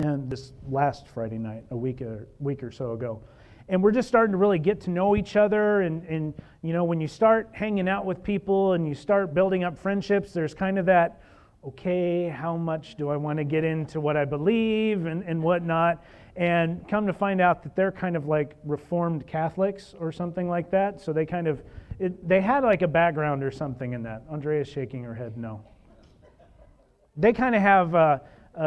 and this last Friday night, a week or so ago. And we're just starting to really get to know each other. And you know, when you start hanging out with people and you start building up friendships, there's kind of that, okay, how much do I want to get into what I believe and whatnot? And come to find out that they're kind of like Reformed Catholics or something like that. So they kind of, they had like a background or something in that. Andrea's shaking her head no. They kind of have,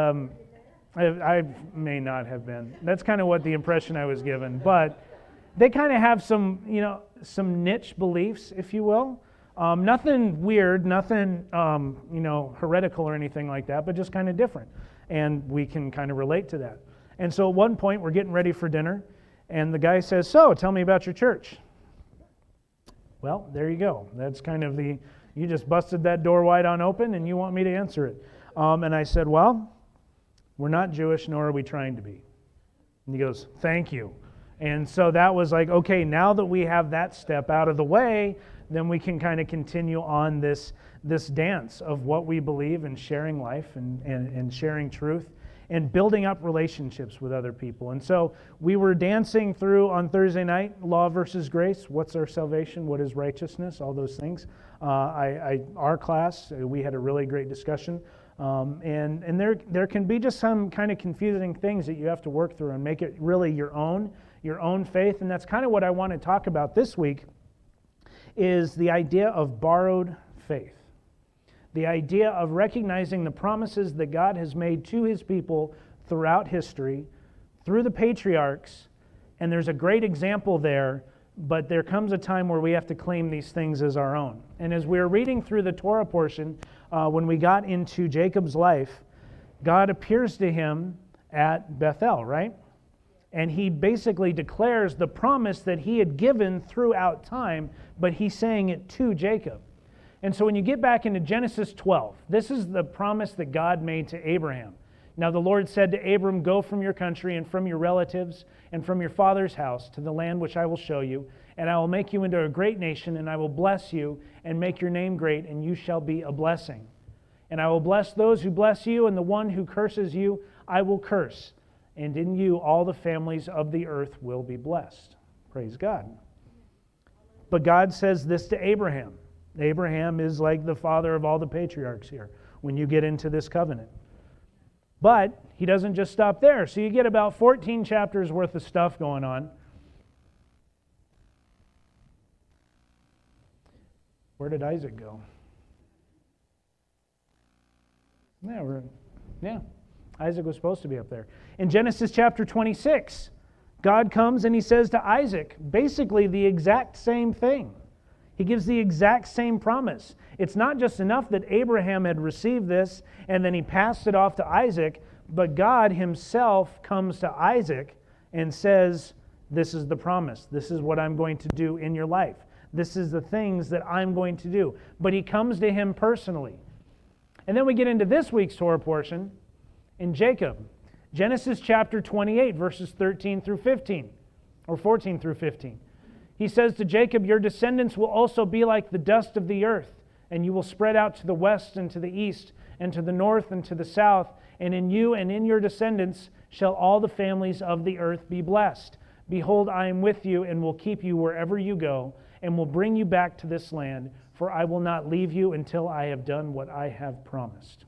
I may not have been. That's kind of what the impression I was given. But they kind of have some, you know, some niche beliefs, if you will. Nothing weird, nothing, you know, heretical or anything like that, but just kind of different. And we can kind of relate to that. And so at one point, we're getting ready for dinner, and the guy says, so, tell me about your church. Well, there you go. That's kind of the, you just busted that door wide on open, and you want me to answer it. And I said, well, we're not Jewish, nor are we trying to be. And he goes, thank you. And so that was like, okay, now that we have that step out of the way, then we can kind of continue on this dance of what we believe and sharing life and sharing truth and building up relationships with other people. And so we were dancing through on Thursday night, law versus grace, what's our salvation, what is righteousness, all those things. Our class, we had a really great discussion. And there can be just some kind of confusing things that you have to work through and make it really your own faith. And that's kind of what I want to talk about this week, is the idea of borrowed faith. The idea of recognizing the promises that God has made to His people throughout history, through the patriarchs, and there's a great example there, but there comes a time where we have to claim these things as our own. And as we were reading through the Torah portion, when we got into Jacob's life, God appears to him at Bethel, right? And He basically declares the promise that He had given throughout time, but He's saying it to Jacob. And so when you get back into Genesis 12, this is the promise that God made to Abraham. Now the Lord said to Abram, go from your country and from your relatives and from your father's house to the land which I will show you, and I will make you into a great nation, and I will bless you and make your name great, and you shall be a blessing. And I will bless those who bless you, and the one who curses you I will curse. And in you all the families of the earth will be blessed. Praise God. But God says this to Abraham. Abraham is like the father of all the patriarchs here when you get into this covenant. But He doesn't just stop there. So you get about 14 chapters worth of stuff going on. Where did Isaac go? Yeah, Isaac was supposed to be up there. In Genesis chapter 26, God comes and He says to Isaac basically the exact same thing. He gives the exact same promise. It's not just enough that Abraham had received this and then he passed it off to Isaac, but God Himself comes to Isaac and says, this is the promise. This is what I'm going to do in your life. This is the things that I'm going to do. But He comes to him personally. And then we get into this week's Torah portion in Jacob. Genesis chapter 28, verses 13 through 15, or 14 through 15. He says to Jacob, your descendants will also be like the dust of the earth, and you will spread out to the west and to the east, and to the north and to the south, and in you and in your descendants shall all the families of the earth be blessed. Behold, I am with you and will keep you wherever you go, and will bring you back to this land, for I will not leave you until I have done what I have promised.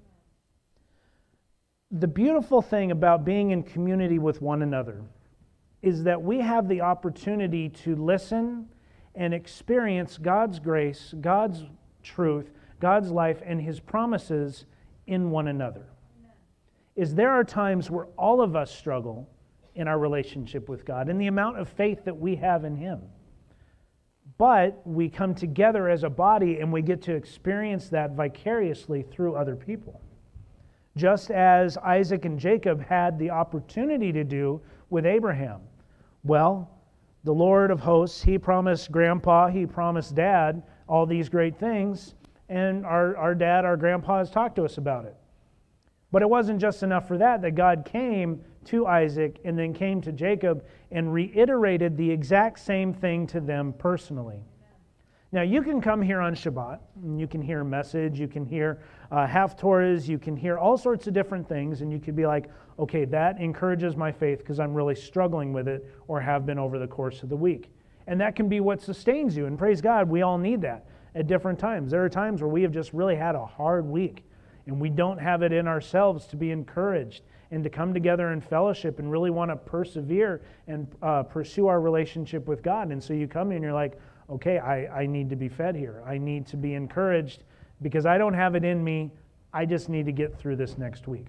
The beautiful thing about being in community with one another is that we have the opportunity to listen and experience God's grace, God's truth, God's life, and His promises in one another. There are times where all of us struggle in our relationship with God and the amount of faith that we have in Him. But we come together as a body and we get to experience that vicariously through other people. Just as Isaac and Jacob had the opportunity to do with Abraham. Well, the Lord of hosts, He promised Grandpa, He promised Dad all these great things, and our dad, our grandpa has talked to us about it. But it wasn't just enough for that God came to Isaac and then came to Jacob and reiterated the exact same thing to them personally. Now, you can come here on Shabbat, and you can hear a message, you can hear Haftorahs, you can hear all sorts of different things, and you could be like, okay, that encourages my faith because I'm really struggling with it or have been over the course of the week. And that can be what sustains you. And praise God, we all need that at different times. There are times where we have just really had a hard week and we don't have it in ourselves to be encouraged and to come together in fellowship and really want to persevere and pursue our relationship with God. And so you come in and you're like, okay, I need to be fed here. I need to be encouraged because I don't have it in me. I just need to get through this next week.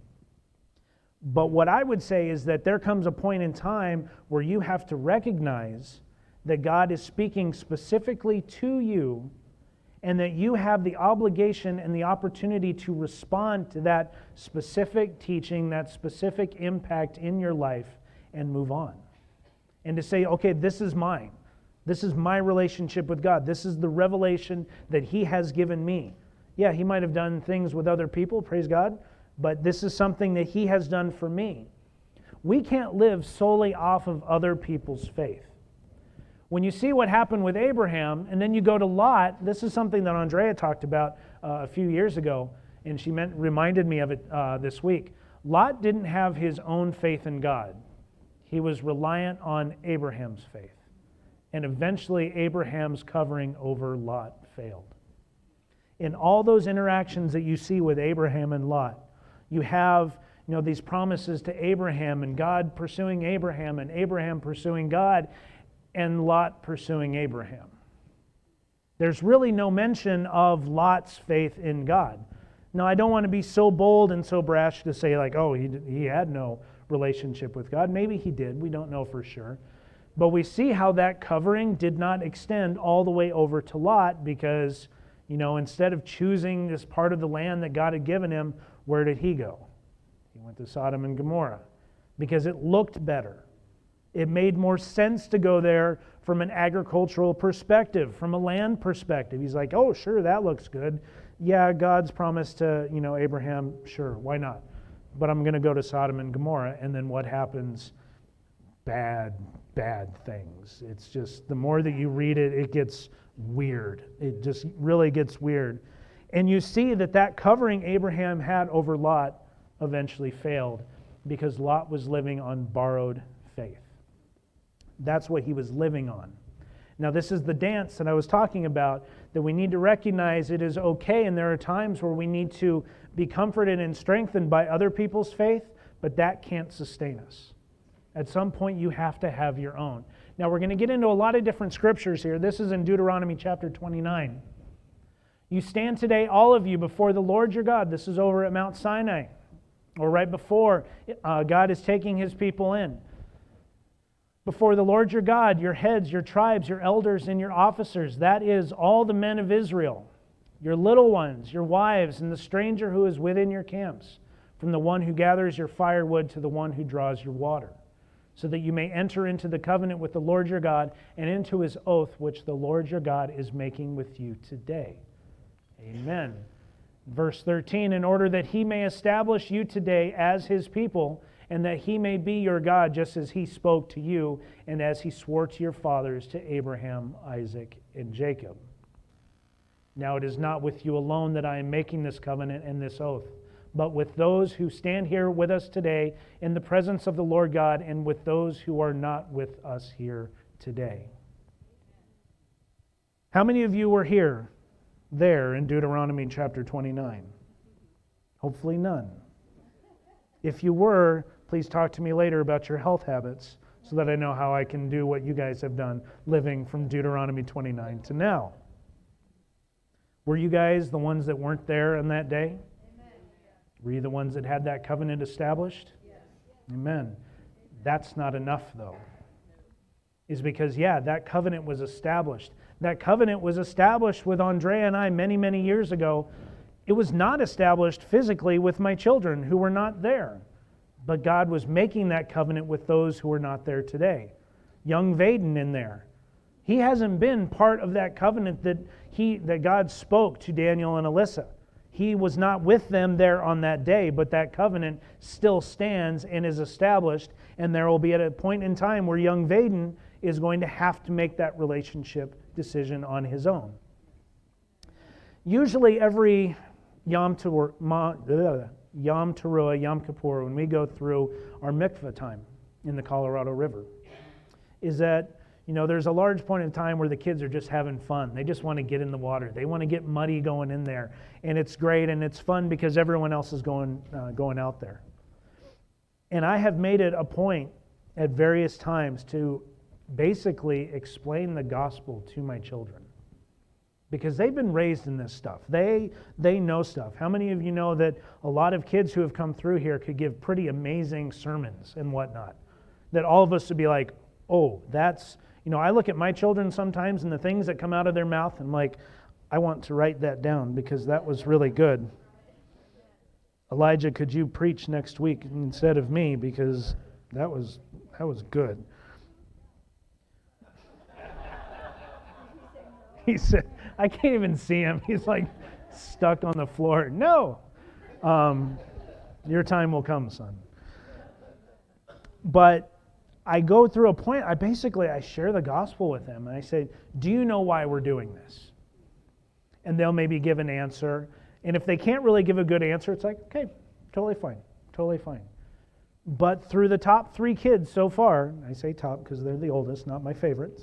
But what I would say is that there comes a point in time where you have to recognize that God is speaking specifically to you and that you have the obligation and the opportunity to respond to that specific teaching, that specific impact in your life, and move on. And to say, okay, this is mine. This is my relationship with God. This is the revelation that He has given me. Yeah, He might have done things with other people, praise God, but this is something that He has done for me. We can't live solely off of other people's faith. When you see what happened with Abraham, and then you go to Lot, this is something that Andrea talked about a few years ago, and she reminded me of it this week. Lot didn't have his own faith in God. He was reliant on Abraham's faith. And eventually Abraham's covering over Lot failed. In all those interactions that you see with Abraham and Lot, you have these promises to Abraham and God pursuing Abraham and Abraham pursuing God and Lot pursuing Abraham. There's really no mention of Lot's faith in God. Now, I don't want to be so bold and so brash to say like, oh, he had no relationship with God. Maybe he did. We don't know for sure. But we see how that covering did not extend all the way over to Lot because, instead of choosing this part of the land that God had given him, where did he go? He went to Sodom and Gomorrah because it looked better. It made more sense to go there from an agricultural perspective, from a land perspective. He's like, oh, sure, that looks good. Yeah, God's promise to, Abraham, sure, why not? But I'm going to go to Sodom and Gomorrah. And then what happens? Bad things. It's just, the more that you read it, it gets weird. It just really gets weird. And you see that covering Abraham had over Lot eventually failed because Lot was living on borrowed faith. That's what he was living on. Now, this is the dance that I was talking about, that we need to recognize it is okay, and there are times where we need to be comforted and strengthened by other people's faith, but that can't sustain us. At some point, you have to have your own. Now, we're going to get into a lot of different scriptures here. This is in Deuteronomy chapter 29. You stand today, all of you, before the Lord your God. This is over at Mount Sinai, or right before God is taking His people in. Before the Lord your God, your heads, your tribes, your elders, and your officers, that is all the men of Israel, your little ones, your wives, and the stranger who is within your camps, from the one who gathers your firewood to the one who draws your water, so that you may enter into the covenant with the Lord your God and into His oath which the Lord your God is making with you today. Amen. Verse 13, in order that He may establish you today as His people, and that He may be your God, just as He spoke to you, and as He swore to your fathers, to Abraham, Isaac, and Jacob. Now it is not with you alone that I am making this covenant and this oath, but with those who stand here with us today in the presence of the Lord God, and with those who are not with us here today. How many of you were there in Deuteronomy chapter 29? Hopefully none. If you were, please talk to me later about your health habits so that I know how I can do what you guys have done living from Deuteronomy 29 to now. Were you guys the ones that weren't there on that day? Amen. Were you the ones that had that covenant established? Yes. Amen. That's not enough, though. Is because, that covenant was established. That covenant was established with Andrea and I many, many years ago. It was not established physically with my children who were not there. But God was making that covenant with those who are not there today. Young Vaden in there. He hasn't been part of that covenant that God spoke to Daniel and Alyssa. He was not with them there on that day, but that covenant still stands and is established, and there will be at a point in time where young Vaden is going to have to make that relationship decision on his own. Usually every Yom Yom Teruah, Yom Kippur, when we go through our mikveh time in the Colorado River, is that, there's a large point in time where the kids are just having fun. They just want to get in the water. They want to get muddy going in there. And it's great and it's fun because everyone else is going out there. And I have made it a point at various times to basically explain the gospel to my children. Because they've been raised in this stuff. They know stuff. How many of you know that a lot of kids who have come through here could give pretty amazing sermons and whatnot? That all of us would be like, oh, that's... I look at my children sometimes and the things that come out of their mouth, and I'm like, I want to write that down because that was really good. Elijah, could you preach next week instead of me, because that was good. He said, I can't even see him. He's like stuck on the floor. No. Your time will come, son. But I go through a point, I share the gospel with them, and I say, do you know why we're doing this? And they'll maybe give an answer. And if they can't really give a good answer, it's like, okay, totally fine. But through the top 3 kids so far, I say top because they're the oldest, not my favorites.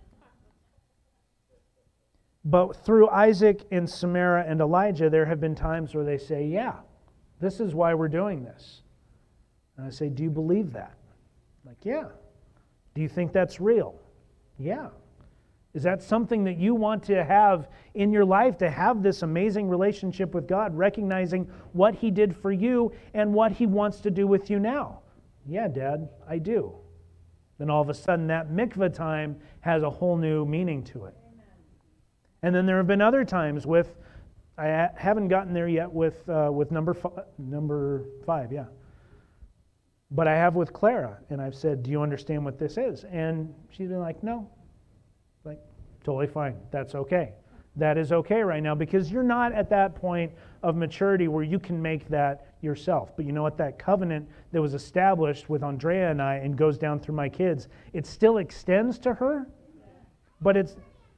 But through Isaac and Samara and Elijah, there have been times where they say, yeah, this is why we're doing this. And I say, do you believe that? Like, yeah. Do you think that's real? Yeah. Is that something that you want to have in your life, to have this amazing relationship with God, recognizing what He did for you and what He wants to do with you now? Yeah, Dad, I do. Then all of a sudden that mikveh time has a whole new meaning to it. And then there have been other times I haven't gotten there yet with number 5, yeah. But I have with Clara, and I've said, do you understand what this is? And she's been like, no. Like, totally fine. That's okay. That is okay right now, because you're not at that point of maturity where you can make that yourself. But you know what? That covenant that was established with Andrea and I and goes down through my kids, it still extends to her, but it's...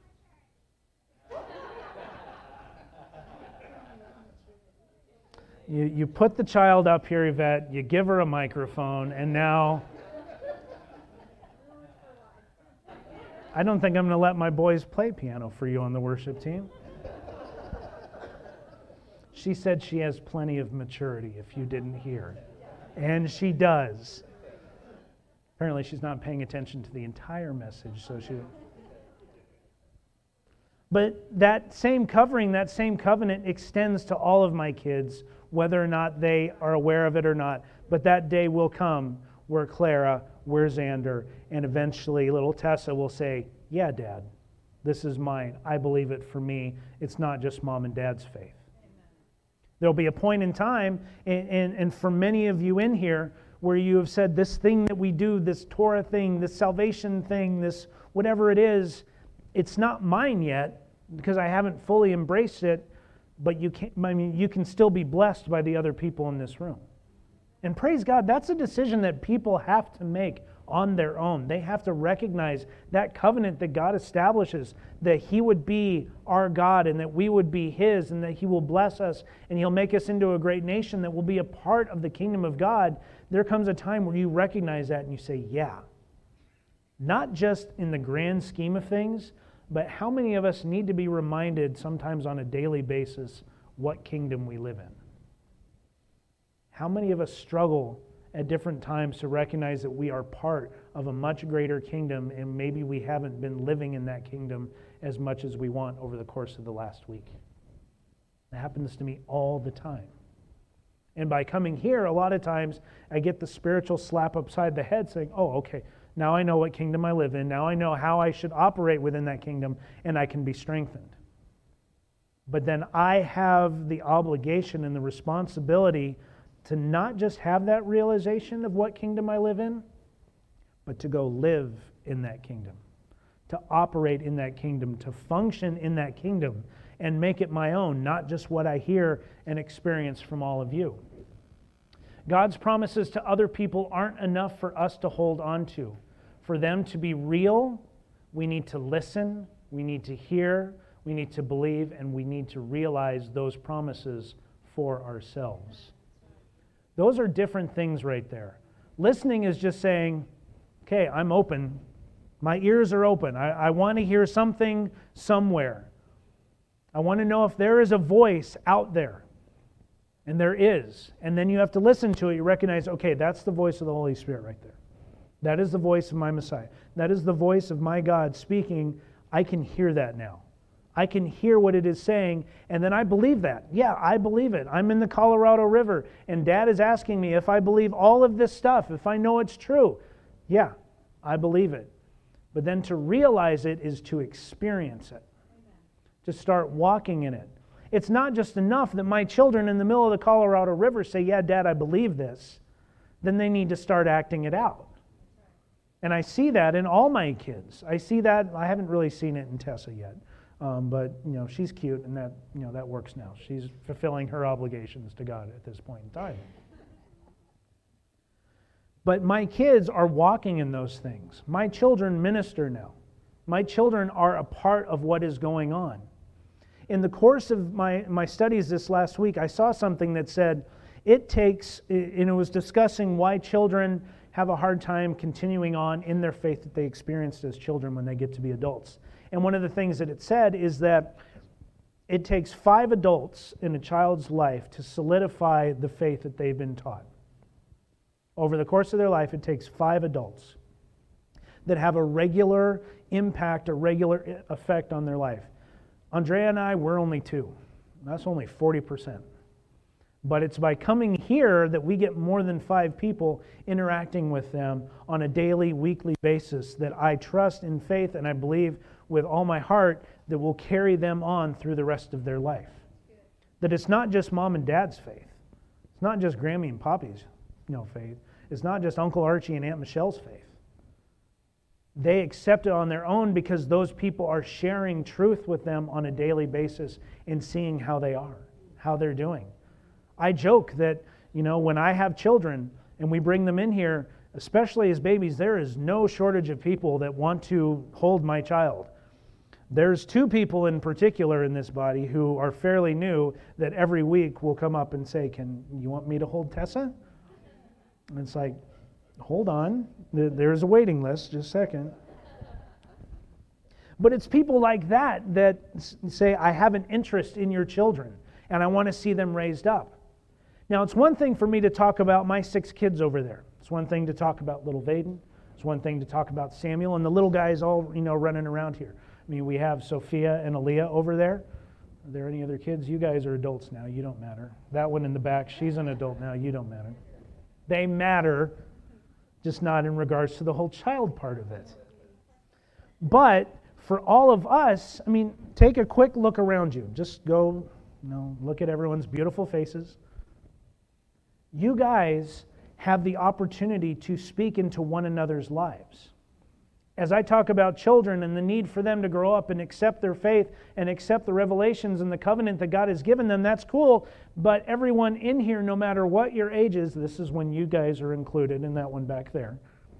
You put the child up here, Yvette, you give her a microphone, and now I don't think I'm going to let my boys play piano for you on the worship team. She said she has plenty of maturity, if you didn't hear. And she does. Apparently she's not paying attention to the entire message, so she... But that same covering, that same covenant extends to all of my kids, whether or not they are aware of it or not. But that day will come where Clara, where Xander, and eventually little Tessa will say, yeah, Dad, this is mine. I believe it for me. It's not just Mom and Dad's faith. Amen. There'll be a point in time, and for many of you in here, where you have said, this thing that we do, this Torah thing, this salvation thing, this whatever it is, it's not mine yet, because I haven't fully embraced it, but you can still be blessed by the other people in this room. And praise God, that's a decision that people have to make on their own. They have to recognize that covenant that God establishes, that He would be our God and that we would be His, and that He will bless us and He'll make us into a great nation that will be a part of the kingdom of God. There comes a time where you recognize that and you say, yeah. Not just in the grand scheme of things, but how many of us need to be reminded sometimes on a daily basis what kingdom we live in? How many of us struggle at different times to recognize that we are part of a much greater kingdom, and maybe we haven't been living in that kingdom as much as we want over the course of the last week? That happens to me all the time. And by coming here, a lot of times I get the spiritual slap upside the head saying, oh, okay, now I know what kingdom I live in. Now I know how I should operate within that kingdom, and I can be strengthened. But then I have the obligation and the responsibility to not just have that realization of what kingdom I live in, but to go live in that kingdom, to operate in that kingdom, to function in that kingdom, and make it my own, not just what I hear and experience from all of you. God's promises to other people aren't enough for us to hold on to. For them to be real, we need to listen, we need to hear, we need to believe, and we need to realize those promises for ourselves. Those are different things right there. Listening is just saying, okay, I'm open. My ears are open. I want to hear something somewhere. I want to know if there is a voice out there. And there is. And then you have to listen to it. You recognize, okay, that's the voice of the Holy Spirit right there. That is the voice of my Messiah. That is the voice of my God speaking. I can hear that now. I can hear what it is saying, and then I believe that. Yeah, I believe it. I'm in the Colorado River, and Dad is asking me if I believe all of this stuff, if I know it's true. Yeah, I believe it. But then to realize it is to experience it, to start walking in it. It's not just enough that my children in the middle of the Colorado River say, yeah, Dad, I believe this. Then they need to start acting it out. And I see that in all my kids. I see that. I haven't really seen it in Tessa yet. But she's cute, and that works now. She's fulfilling her obligations to God at this point in time. But my kids are walking in those things. My children minister now. My children are a part of what is going on. In the course of my studies this last week, I saw something that said it takes, and it was discussing why children have a hard time continuing on in their faith that they experienced as children when they get to be adults. And one of the things that it said is that it takes 5 adults in a child's life to solidify the faith that they've been taught. Over the course of their life, it takes 5 adults that have a regular impact, a regular effect on their life. Andrea and I, we're only 2. That's only 40%. But it's by coming here that we get more than 5 people interacting with them on a daily, weekly basis that I trust in faith and I believe with all my heart that will carry them on through the rest of their life. That it's not just Mom and Dad's faith. It's not just Grammy and Poppy's faith. It's not just Uncle Archie and Aunt Michelle's faith. They accept it on their own because those people are sharing truth with them on a daily basis and seeing how they are, how they're doing. I joke that, when I have children and we bring them in here, especially as babies, there is no shortage of people that want to hold my child. There's 2 people in particular in this body who are fairly new that every week will come up and say, "Can you want me to hold Tessa?" And it's like, hold on, there's a waiting list, just a second. But it's people like that say, I have an interest in your children, and I want to see them raised up. Now, it's one thing for me to talk about my 6 kids over there. It's one thing to talk about little Vaden. It's one thing to talk about Samuel and the little guys all, running around here. I mean, we have Sophia and Aaliyah over there. Are there any other kids? You guys are adults now. You don't matter. That one in the back, she's an adult now. You don't matter. They matter, just not in regards to the whole child part of it. But for all of us, take a quick look around you. Just go, look at everyone's beautiful faces. You guys have the opportunity to speak into one another's lives. As I talk about children and the need for them to grow up and accept their faith and accept the revelations and the covenant that God has given them, that's cool. But everyone in here, no matter what your age is, this is when you guys are included in that one back there,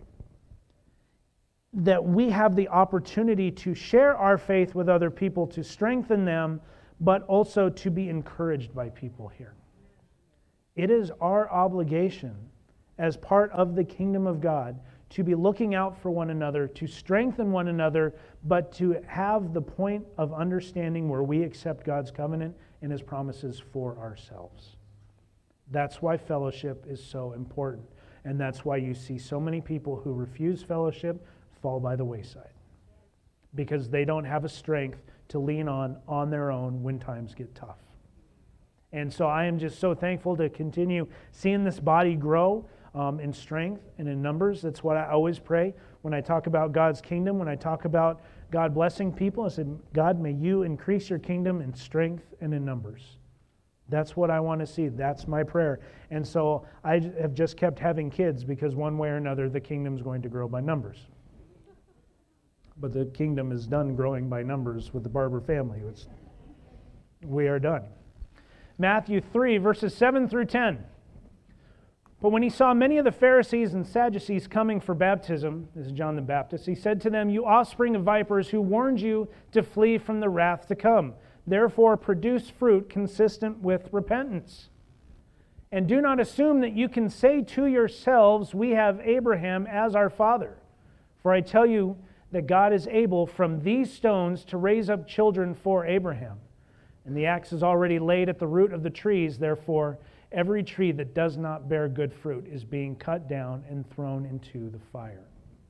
that we have the opportunity to share our faith with other people, to strengthen them, but also to be encouraged by people here. It is our obligation as part of the kingdom of God to be looking out for one another, to strengthen one another, but to have the point of understanding where we accept God's covenant and His promises for ourselves. That's why fellowship is so important. And that's why you see so many people who refuse fellowship fall by the wayside. Because they don't have a strength to lean on their own when times get tough. And so I am just so thankful to continue seeing this body grow in strength and in numbers. That's what I always pray when I talk about God's kingdom, when I talk about God blessing people. I said, God, may you increase your kingdom in strength and in numbers. That's what I want to see. That's my prayer. And so I have just kept having kids because one way or another the kingdom's going to grow by numbers. But the kingdom is done growing by numbers with the Barber family. We are done. Matthew 3, verses 7 through 10. But when he saw many of the Pharisees and Sadducees coming for baptism, this is John the Baptist, he said to them, "You offspring of vipers, who warned you to flee from the wrath to come? Therefore produce fruit consistent with repentance." And do not assume that you can say to yourselves, we have Abraham as our father. For I tell you that God is able from these stones to raise up children for Abraham. And the axe is already laid at the root of the trees. Therefore, every tree that does not bear good fruit is being cut down and thrown into the fire.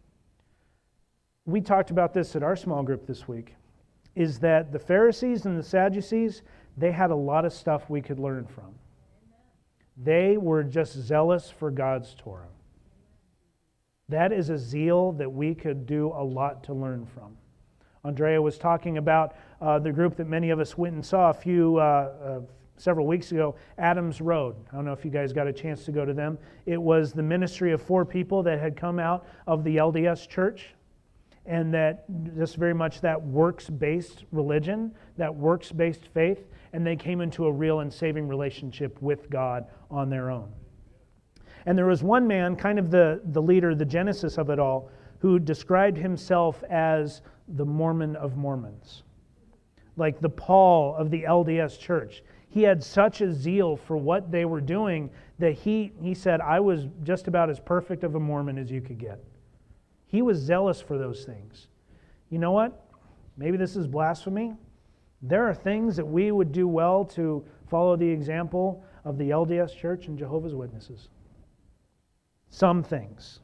We talked about this at our small group this week, is that the Pharisees and the Sadducees, they had a lot of stuff we could learn from. They were just zealous for God's Torah. That is a zeal that we could do a lot to learn from. Andrea was talking about the group that many of us went and saw several weeks ago, Adams Road. I don't know if you guys got a chance to go to them. It was the ministry of 4 people that had come out of the LDS church, and that just very much that works-based religion, that works-based faith, and they came into a real and saving relationship with God on their own. And there was one man, kind of the leader, the genesis of it all, who described himself as the Mormon of Mormons, like the Paul of the LDS church. He had such a zeal for what they were doing that he said, I was just about as perfect of a Mormon as you could get. He was zealous for those things. You know what? Maybe this is blasphemy. There are things that we would do well to follow the example of the LDS Church and Jehovah's Witnesses. Some things.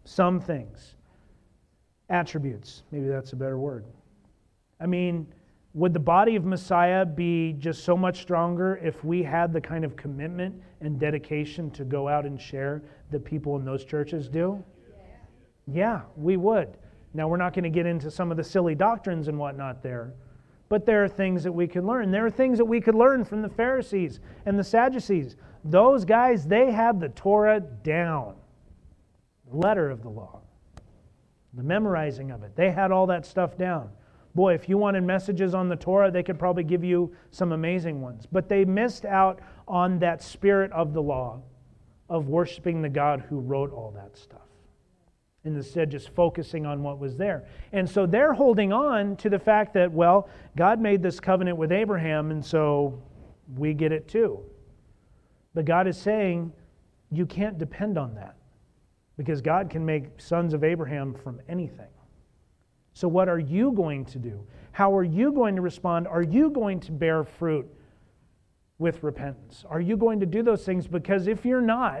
Attributes, maybe that's a better word. I mean, would the body of Messiah be just so much stronger if we had the kind of commitment and dedication to go out and share that people in those churches do? Yeah, we would. Now, we're not going to get into some of the silly doctrines and whatnot there, but there are things that we can learn. There are things that we could learn from the Pharisees and the Sadducees. Those guys, they had the Torah down. The letter of the law. The memorizing of it. They had all that stuff down. Boy, if you wanted messages on the Torah, they could probably give you some amazing ones. But they missed out on that spirit of the law, of worshiping the God who wrote all that stuff. And instead just focusing on what was there. And so they're holding on to the fact that, well, God made this covenant with Abraham, and so we get it too. But God is saying, you can't depend on that. Because God can make sons of Abraham from anything. So what are you going to do? How are you going to respond? Are you going to bear fruit with repentance? Are you going to do those things? Because if you're not,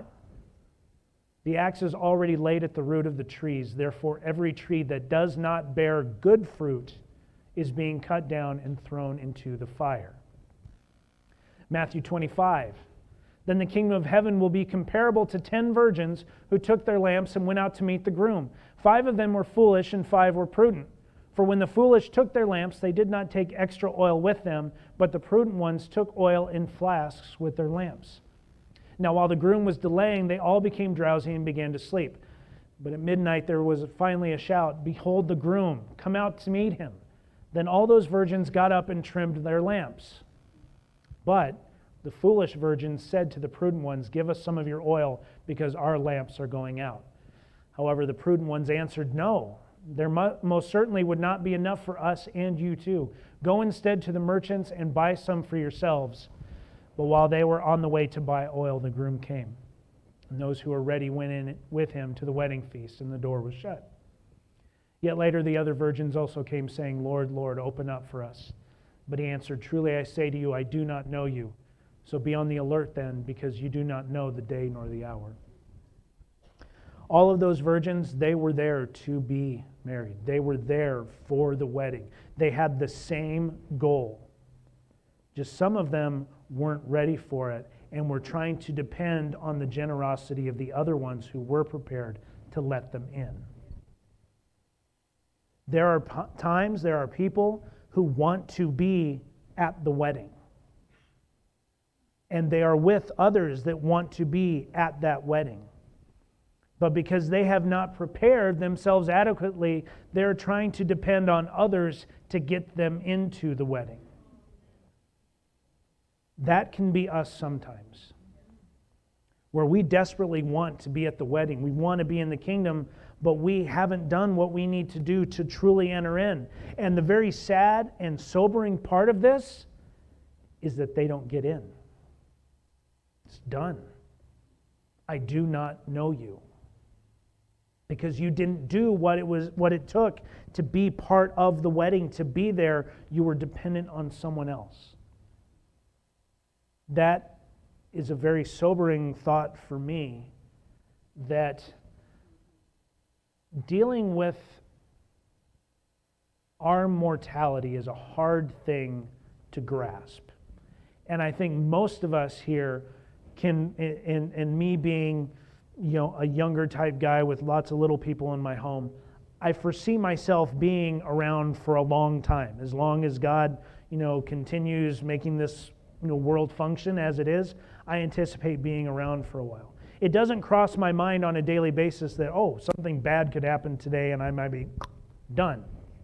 the axe is already laid at the root of the trees. Therefore, every tree that does not bear good fruit is being cut down and thrown into the fire. Matthew 25. Then the kingdom of heaven will be comparable to 10 virgins who took their lamps and went out to meet the groom. 5 of them were foolish and 5 were prudent. For when the foolish took their lamps, they did not take extra oil with them, but the prudent ones took oil in flasks with their lamps. Now while the groom was delaying, they all became drowsy and began to sleep. But at midnight there was finally a shout, "Behold the groom, come out to meet him." Then all those virgins got up and trimmed their lamps. But the foolish virgins said to the prudent ones, "Give us some of your oil, because our lamps are going out." However, the prudent ones answered, "No, there most certainly would not be enough for us and you too. Go instead to the merchants and buy some for yourselves." But while they were on the way to buy oil, the groom came. And those who were ready went in with him to the wedding feast, and the door was shut. Yet later the other virgins also came, saying, "Lord, Lord, open up for us." But he answered, "Truly I say to you, I do not know you. So be on the alert then, because you do not know the day nor the hour." All of those virgins, they were there to be married. They were there for the wedding. They had the same goal. Just some of them weren't ready for it and were trying to depend on the generosity of the other ones who were prepared to let them in. There are times, there are people who want to be at the wedding. And they are with others that want to be at that wedding. But because they have not prepared themselves adequately, they're trying to depend on others to get them into the wedding. That can be us sometimes, where we desperately want to be at the wedding. We want to be in the kingdom, but we haven't done what we need to do to truly enter in. And the very sad and sobering part of this is that they don't get in. It's done. I do not know you. Because you didn't do what it took to be part of the wedding, to be there. You were dependent on someone else. That is a very sobering thought for me, that dealing with our mortality is a hard thing to grasp. And I think most of us here can, and me being a younger type guy with lots of little people in my home, I foresee myself being around for a long time. As long as God, continues making this world function as it is, I anticipate being around for a while. It doesn't cross my mind on a daily basis that, something bad could happen today and I might be done.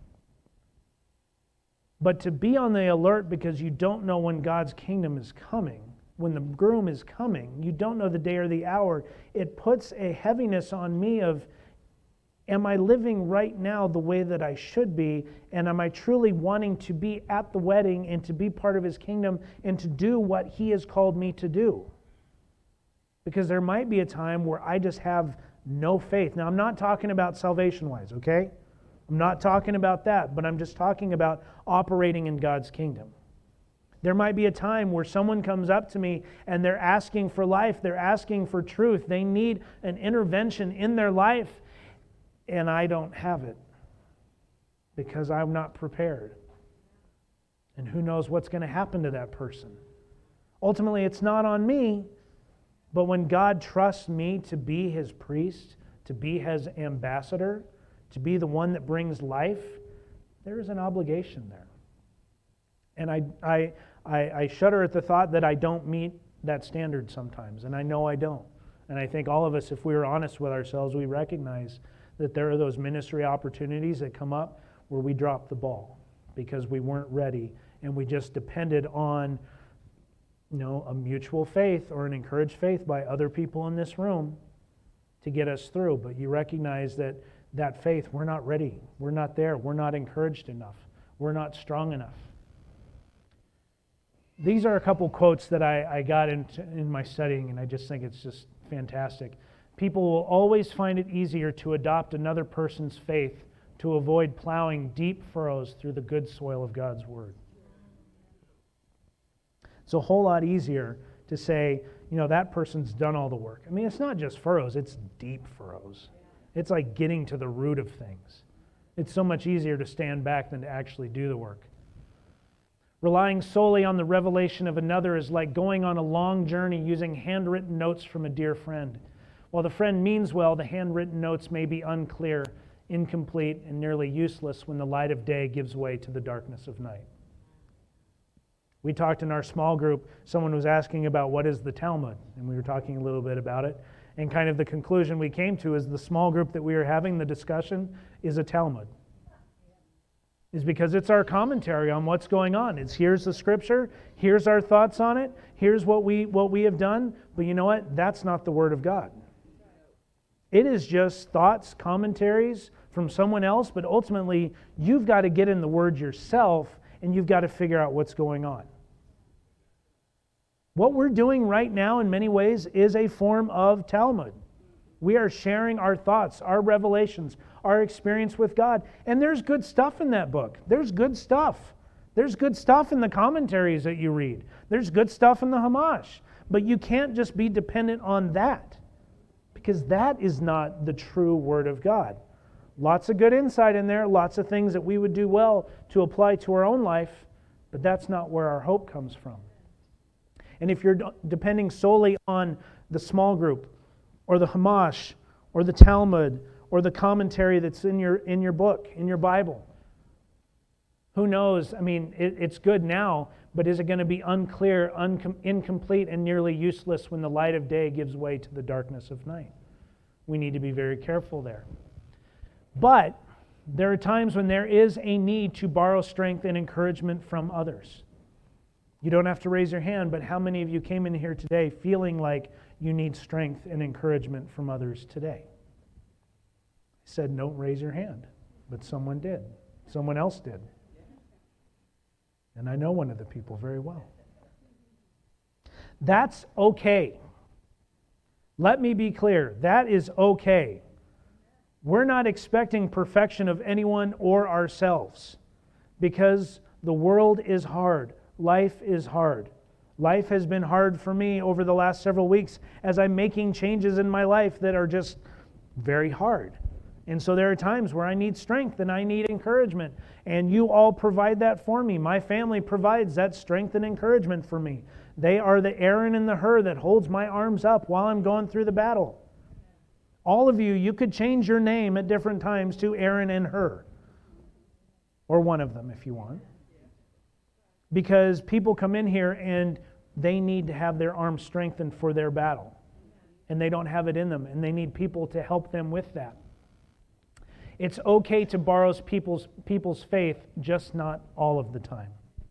But to be on the alert because you don't know when God's kingdom is coming, when the groom is coming, you don't know the day or the hour, it puts a heaviness on me of, am I living right now the way that I should be? And am I truly wanting to be at the wedding and to be part of His kingdom and to do what He has called me to do? Because there might be a time where I just have no faith. Now, I'm not talking about salvation-wise, okay? I'm not talking about that, but I'm just talking about operating in God's kingdom. There might be a time where someone comes up to me and they're asking for life, they're asking for truth, they need an intervention in their life, and I don't have it because I'm not prepared. And who knows what's going to happen to that person? Ultimately, it's not on me, but when God trusts me to be His priest, to be His ambassador, to be the one that brings life, there is an obligation there. And I shudder at the thought that I don't meet that standard sometimes, and I know I don't. And I think all of us, if we were honest with ourselves, we recognize that there are those ministry opportunities that come up where we drop the ball because we weren't ready and we just depended on a mutual faith or an encouraged faith by other people in this room to get us through. But you recognize that faith, we're not ready. We're not there. We're not encouraged enough. We're not strong enough. These are a couple quotes that I got in my studying, and I just think it's just fantastic. People will always find it easier to adopt another person's faith to avoid plowing deep furrows through the good soil of God's Word. It's a whole lot easier to say, that person's done all the work. I mean, it's not just furrows, it's deep furrows. It's like getting to the root of things. It's so much easier to stand back than to actually do the work. Relying solely on the revelation of another is like going on a long journey using handwritten notes from a dear friend. While the friend means well, the handwritten notes may be unclear, incomplete, and nearly useless when the light of day gives way to the darkness of night. We talked in our small group, someone was asking about what is the Talmud, and we were talking a little bit about it. And kind of the conclusion we came to is the small group that we were having, the discussion, is a Talmud. Is because it's our commentary on what's going on. It's here's the scripture, here's our thoughts on it, here's what we have done, but you know what? That's not the Word of God. It is just thoughts, commentaries from someone else, but ultimately you've got to get in the Word yourself and you've got to figure out what's going on. What we're doing right now in many ways is a form of Talmud. We are sharing our thoughts, our revelations, our experience with God. And there's good stuff in that book. There's good stuff. There's good stuff in the commentaries that you read. There's good stuff in the Hamash. But you can't just be dependent on that, because that is not the true Word of God. Lots of good insight in there, lots of things that we would do well to apply to our own life, but that's not where our hope comes from. And if you're depending solely on the small group, or the Hamash, or the Talmud, or the commentary that's in your book, in your Bible, who knows? I mean, it's good now, but is it going to be unclear, incomplete, and nearly useless when the light of day gives way to the darkness of night? We need to be very careful there. But there are times when there is a need to borrow strength and encouragement from others. You don't have to raise your hand, but how many of you came in here today feeling like you need strength and encouragement from others today? I said, don't raise your hand, but someone did. Someone else did. And I know one of the people very well. That's okay. Let me be clear, that is okay. We're not expecting perfection of anyone or ourselves because the world is hard. Life is hard. Life has been hard for me over the last several weeks as I'm making changes in my life that are just very hard. And so there are times where I need strength and I need encouragement. And you all provide that for me. My family provides that strength and encouragement for me. They are the Aaron and the Hur that holds my arms up while I'm going through the battle. All of you, you could change your name at different times to Aaron and Hur. Or one of them if you want. Because people come in here and they need to have their arms strengthened for their battle. And they don't have it in them. And they need people to help them with that. It's okay to borrow people's faith, just not all of the time.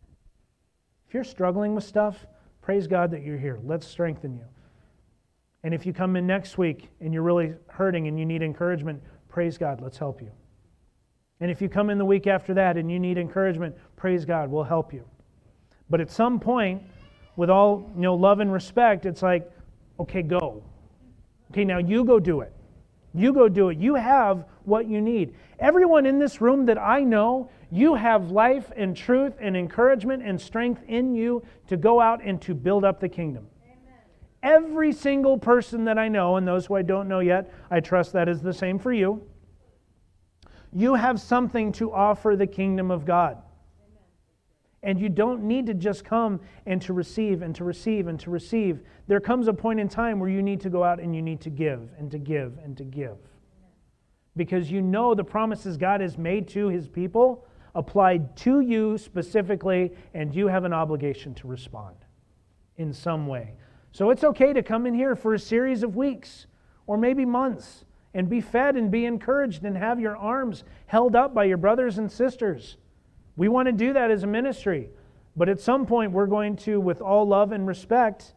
If you're struggling with stuff, praise God that you're here. Let's strengthen you. And if you come in next week and you're really hurting and you need encouragement, praise God, let's help you. And if you come in the week after that and you need encouragement, praise God, we'll help you. But at some point, with all love and respect, it's like, okay, go. Okay, now you go do it. You go do it. You have what you need. Everyone in this room that I know, you have life and truth and encouragement and strength in you to go out and to build up the kingdom. Amen. Every single person that I know, and those who I don't know yet, I trust that is the same for you. You have something to offer the kingdom of God. And you don't need to just come and to receive and to receive and to receive. There comes a point in time where you need to go out and you need to give and to give and to give. Because you know the promises God has made to His people applied to you specifically, and you have an obligation to respond in some way. So it's okay to come in here for a series of weeks or maybe months and be fed and be encouraged and have your arms held up by your brothers and sisters. We want to do that as a ministry. But at some point, we're going to, with all love and respect,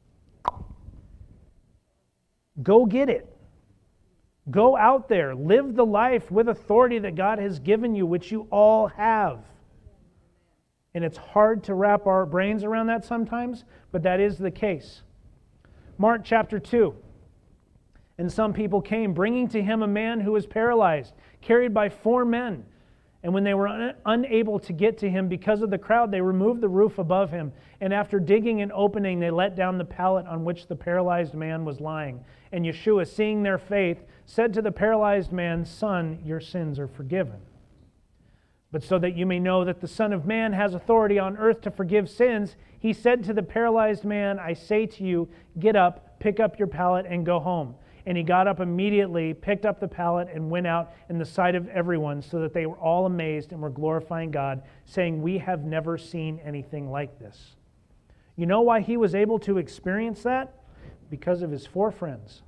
go get it. Go out there. Live the life with authority that God has given you, which you all have. And it's hard to wrap our brains around that sometimes, but that is the case. Mark chapter 2. And some people came, bringing to him a man who was paralyzed, carried by 4 men. And when they were unable to get to him because of the crowd, they removed the roof above him. And after digging an opening, they let down the pallet on which the paralyzed man was lying. And Yeshua, seeing their faith, said to the paralyzed man, "Son, your sins are forgiven." But so that you may know that the Son of Man has authority on earth to forgive sins, he said to the paralyzed man, "I say to you, get up, pick up your pallet, and go home." And he got up immediately, picked up the pallet, and went out in the sight of everyone, so that they were all amazed and were glorifying God, saying, "We have never seen anything like this." You know why he was able to experience that? Because of his 4 friends.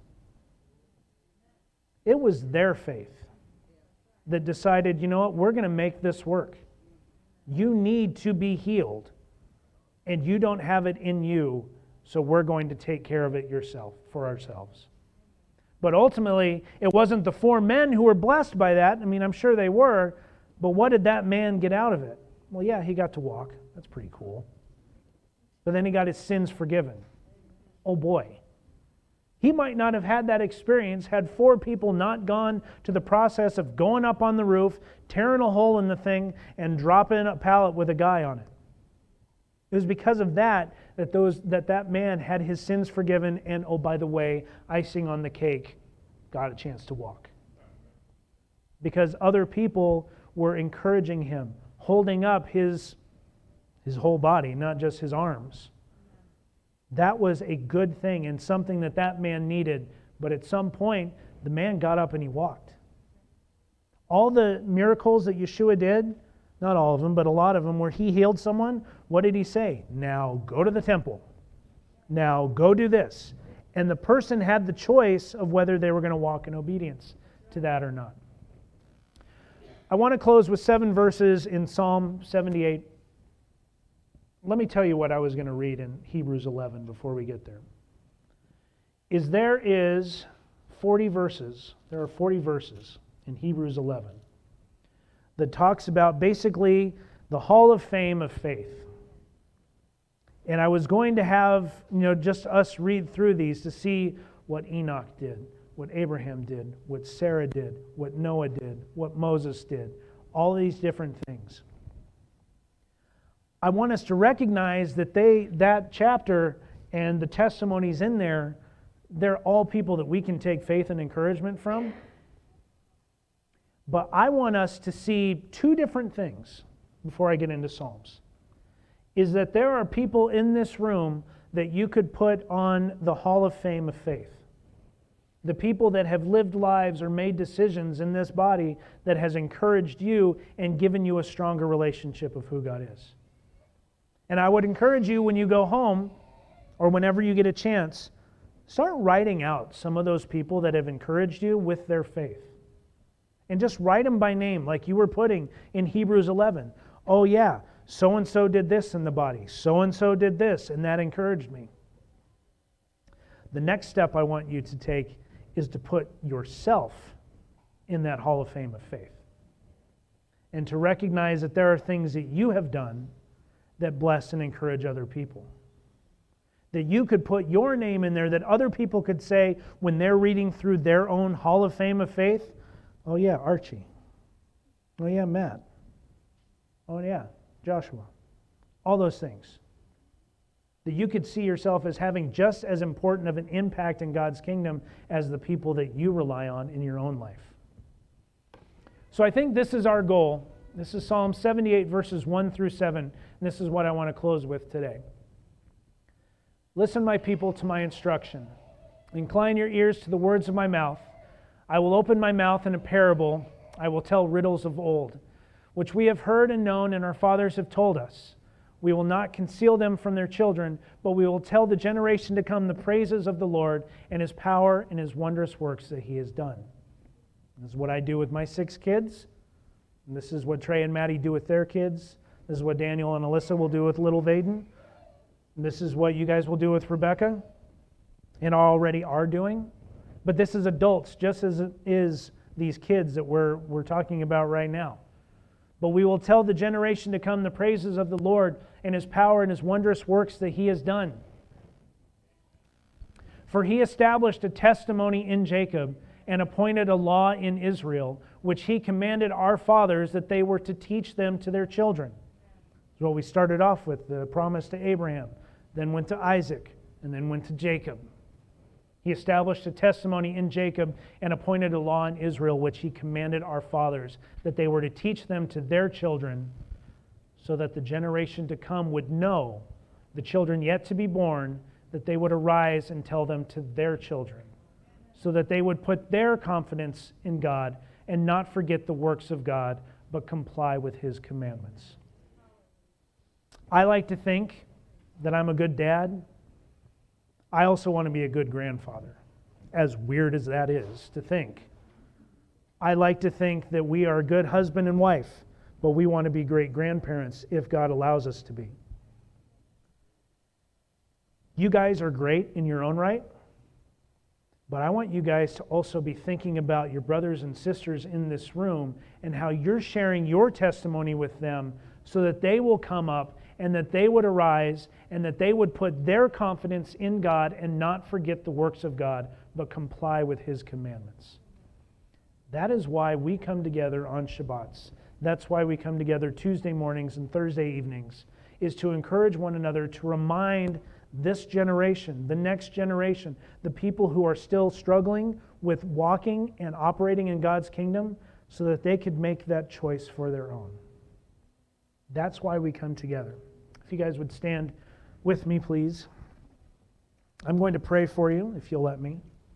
It was their faith that decided, you know what, we're going to make this work. You need to be healed, and you don't have it in you, so we're going to take care of it for ourselves. But ultimately, it wasn't the 4 men who were blessed by that. I mean, I'm sure they were. But what did that man get out of it? Well, yeah, he got to walk. That's pretty cool. But then he got his sins forgiven. Oh boy. He might not have had that experience had 4 people not gone to the process of going up on the roof, tearing a hole in the thing, and dropping a pallet with a guy on it. It was because of that that man had his sins forgiven, and oh, by the way, icing on the cake, got a chance to walk. Because other people were encouraging him, holding up his whole body, not just his arms. That was a good thing and something that man needed. But at some point, the man got up and he walked. All the miracles that Yeshua did, not all of them, but a lot of them, where he healed someone, what did he say? Now go to the temple. Now go do this. And the person had the choice of whether they were going to walk in obedience to that or not. I want to close with 7 verses in Psalm 78. Let me tell you what I was going to read in Hebrews 11 before we get there. There are 40 verses in Hebrews 11 that talks about basically the Hall of Fame of faith. And I was going to have, just us read through these to see what Enoch did, what Abraham did, what Sarah did, what Noah did, what Moses did, all these different things. I want us to recognize that that chapter and the testimonies in there, they're all people that we can take faith and encouragement from. But I want us to see two different things before I get into Psalms. Is that there are people in this room that you could put on the Hall of Fame of faith. The people that have lived lives or made decisions in this body that has encouraged you and given you a stronger relationship of who God is. And I would encourage you when you go home or whenever you get a chance, start writing out some of those people that have encouraged you with their faith. And just write them by name like you were putting in Hebrews 11. Oh yeah, so-and-so did this in the body. So-and-so did this, and that encouraged me. The next step I want you to take is to put yourself in that Hall of Fame of faith. And to recognize that there are things that you have done that bless and encourage other people. That you could put your name in there that other people could say when they're reading through their own Hall of Fame of faith, oh yeah, Archie. Oh yeah, Matt. Oh yeah, Joshua. All those things. That you could see yourself as having just as important of an impact in God's kingdom as the people that you rely on in your own life. So I think this is our goal. This is Psalm 78, verses 1 through 7, and this is what I want to close with today. Listen, my people, to my instruction. Incline your ears to the words of my mouth. I will open my mouth in a parable. I will tell riddles of old, which we have heard and known, and our fathers have told us. We will not conceal them from their children, but we will tell the generation to come the praises of the Lord and His power and His wondrous works that He has done. This is what I do with my 6 kids. And this is what Trey and Maddie do with their kids. This is what Daniel and Alyssa will do with little Vaden. And this is what you guys will do with Rebecca and already are doing. But this is adults, just as it is these kids that we're talking about right now. But we will tell the generation to come the praises of the Lord and His power and His wondrous works that He has done. For He established a testimony in Jacob and appointed a law in Israel, which He commanded our fathers that they were to teach them to their children. That's what we started off with, the promise to Abraham, then went to Isaac, and then went to Jacob. He established a testimony in Jacob and appointed a law in Israel, which He commanded our fathers, that they were to teach them to their children, so that the generation to come would know, the children yet to be born, that they would arise and tell them to their children, so that they would put their confidence in God and not forget the works of God, but comply with His commandments. I like to think that I'm a good dad. I also want to be a good grandfather, as weird as that is to think. I like to think that we are a good husband and wife, but we want to be great grandparents if God allows us to be. You guys are great in your own right, but I want you guys to also be thinking about your brothers and sisters in this room and how you're sharing your testimony with them so that they will come up and that they would arise and that they would put their confidence in God and not forget the works of God, but comply with His commandments. That is why we come together on Shabbats. That's why we come together Tuesday mornings and Thursday evenings, is to encourage one another, to remind this generation, the next generation, the people who are still struggling with walking and operating in God's kingdom, so that they could make that choice for their own. That's why we come together. If you guys would stand with me, please. I'm going to pray for you, if you'll let me.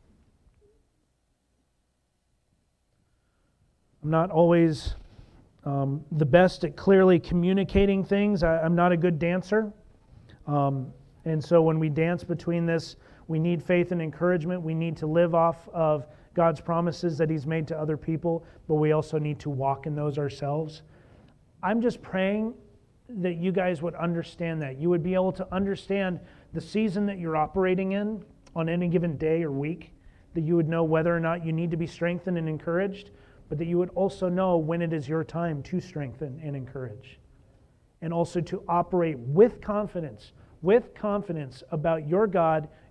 I'm not always the best at clearly communicating things. I'm not a good dancer. And so when we dance between this, we need faith and encouragement. We need to live off of God's promises that He's made to other people, but we also need to walk in those ourselves. I'm just praying that you guys would understand that. You would be able to understand the season that you're operating in on any given day or week, that you would know whether or not you need to be strengthened and encouraged, but that you would also know when it is your time to strengthen and encourage. And also to operate with confidence about your God,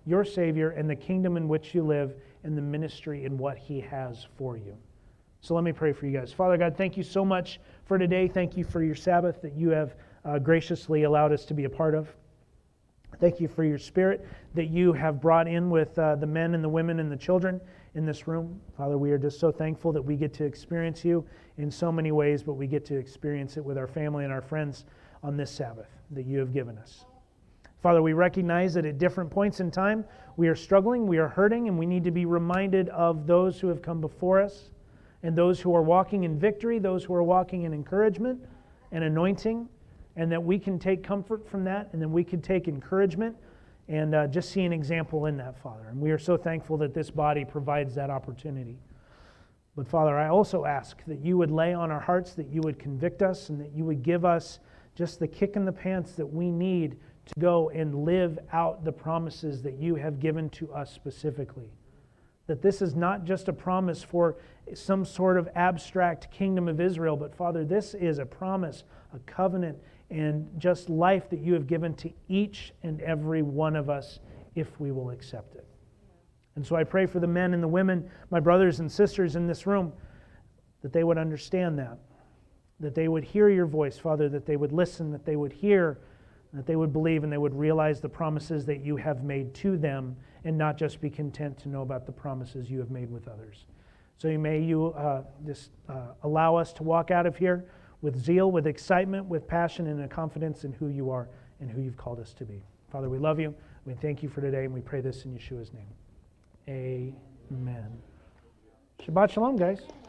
your Savior and the kingdom in which you live and the ministry and what He has for you. So let me pray for you guys. Father God, thank you so much for today. Thank you for your Sabbath that you have graciously allowed us to be a part of. Thank you for your Spirit that you have brought in with the men and the women and the children in this room. Father, we are just so thankful that we get to experience you in so many ways, but we get to experience it with our family and our friends on this Sabbath that you have given us. Father, we recognize that at different points in time, we are struggling, we are hurting, and we need to be reminded of those who have come before us and those who are walking in victory, those who are walking in encouragement and anointing, and that we can take comfort from that, and then we can take encouragement and just see an example in that, Father. And we are so thankful that this body provides that opportunity. But Father, I also ask that you would lay on our hearts, that you would convict us, and that you would give us just the kick in the pants that we need to go and live out the promises that you have given to us specifically. That this is not just a promise for some sort of abstract kingdom of Israel, but Father, this is a promise, a covenant, and just life that you have given to each and every one of us if we will accept it. And so I pray for the men and the women, my brothers and sisters in this room, that they would understand that they would hear your voice, Father, that they would listen, that they would hear, that they would believe, and they would realize the promises that you have made to them and not just be content to know about the promises you have made with others. So may you allow us to walk out of here with zeal, with excitement, with passion, and a confidence in who you are and who you've called us to be. Father, we love you. We thank you for today, and we pray this in Yeshua's name. Amen. Shabbat shalom, guys.